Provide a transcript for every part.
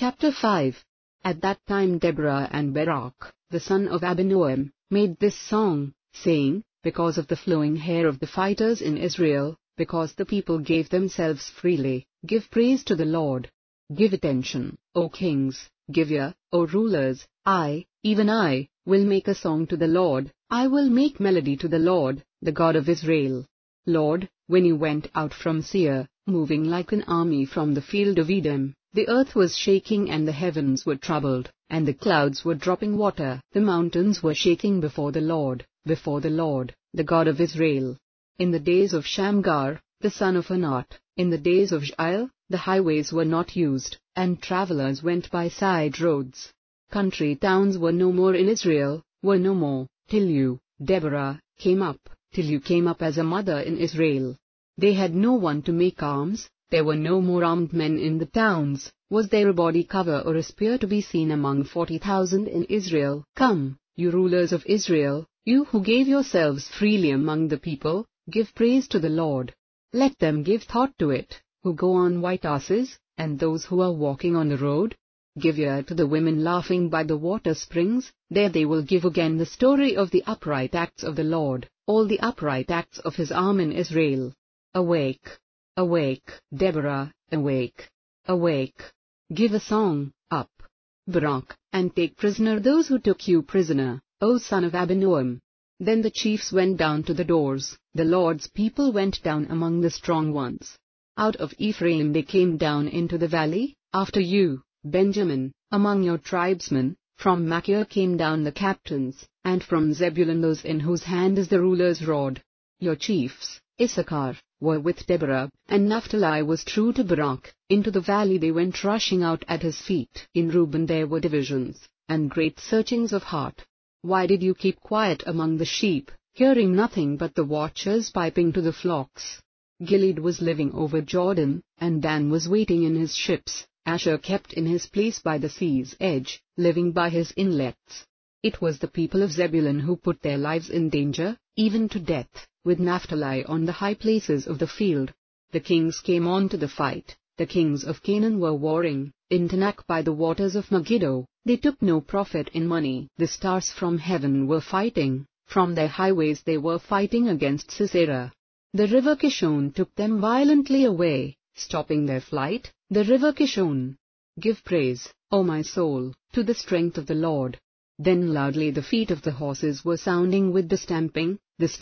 Chapter 5. At that time Deborah and Barak, the son of Abinoam, made this song, saying, because of the flowing hair of the fighters in Israel, because the people gave themselves freely, give praise to the Lord. Give attention, O kings, give ear, O rulers, I, even I, will make a song to the Lord, I will make melody to the Lord, the God of Israel. Lord, when you went out from Seir, moving like an army from the field of Edom, the earth was shaking and the heavens were troubled, and the clouds were dropping water, the mountains were shaking before the Lord, the God of Israel. In the days of Shamgar, the son of Anat, in the days of Jael, the highways were not used, and travelers went by side roads. Country towns were no more in Israel, till you, Deborah, came up, till you came up as a mother in Israel. They had no one to make arms, there were no more armed men in the towns, was there a body cover or a spear to be seen among 40,000 in Israel? Come, you rulers of Israel, you who gave yourselves freely among the people, give praise to the Lord. Let them give thought to it, who go on white asses, and those who are walking on the road. Give ear to the women laughing by the water springs, there they will give again the story of the upright acts of the Lord, all the upright acts of his arm in Israel. Awake, awake, Deborah, awake, awake. Give a song, up, Barak, and take prisoner those who took you prisoner, O son of Abinoam. Then the chiefs went down to the doors, the Lord's people went down among the strong ones. Out of Ephraim they came down into the valley, after you, Benjamin, among your tribesmen, from Machir came down the captains, and from Zebulun those in whose hand is the ruler's rod. Your chiefs, Issachar, were with Deborah, and Naphtali was true to Barak. Into the valley they went rushing out at his feet. In Reuben there were divisions, and great searchings of heart. Why did you keep quiet among the sheep, hearing nothing but the watchers piping to the flocks? Gilead was living over Jordan, and Dan was waiting in his ships. Asher kept in his place by the sea's edge, living by his inlets. It was the people of Zebulun who put their lives in danger, even to death, with Naphtali on the high places of the field. The kings came on to the fight, the kings of Canaan were warring, in Tanakh by the waters of Megiddo, they took no profit in money. The stars from heaven were fighting, from their highways they were fighting against Sisera. The river Kishon took them violently away, stopping their flight, the river Kishon. Give praise, O my soul, to the strength of the Lord. Then loudly the feet of the horses were sounding with the stamping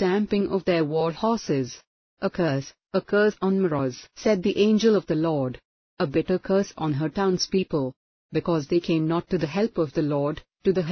of their war horses. A curse on Meroz, said the angel of the Lord. A bitter curse on her townspeople, because they came not to the help of the Lord,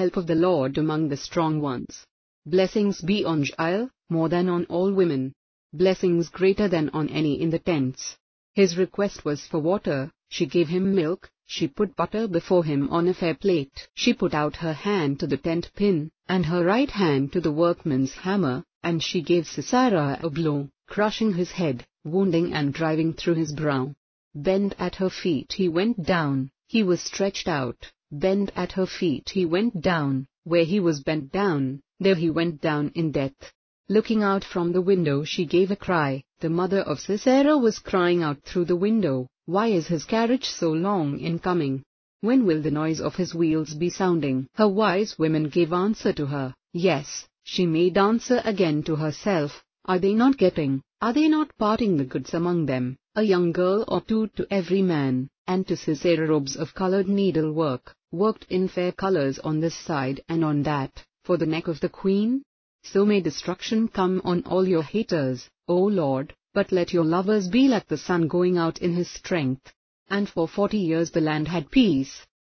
among the strong ones. Blessings be on Jael, more than on all women. Blessings greater than on any in the tents. His request was for water, she gave him milk, she put butter before him on a fair plate. She put out her hand to the tent pin, and her right hand to the workman's hammer, and she gave Sisera a blow, crushing his head, wounding and driving through his brow. Bent at her feet he went down, he was stretched out, bent at her feet he went down, where he was bent down, there he went down in death. Looking out from the window she gave a cry, the mother of Sisera was crying out through the window, why is his carriage so long in coming? When will the noise of his wheels be sounding? Her wise women gave answer to her, yes, she made answer again to herself, are they not parting the goods among them, a young girl or two to every man, and to Sisera robes of colored needlework, worked in fair colors on this side and on that, for the neck of the queen? So may destruction come on all your haters, O Lord, but let your lovers be like the sun going out in his strength. And for 40 years the land had peace.